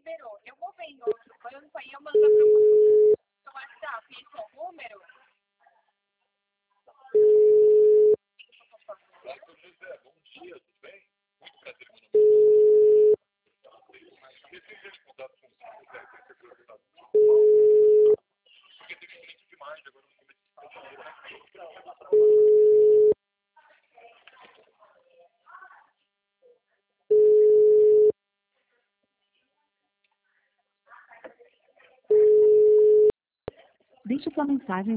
liberou. Eu vou ver em outro banco, aí eu mando para você no WhatsApp esse é o número. José, bom dia, tudo bem? Muito prazer, meu nome é. Mas desejo de contato com o José, tenho certeza que está porque teve cliente demais agora no começo de janeiro. Deixe sua mensagem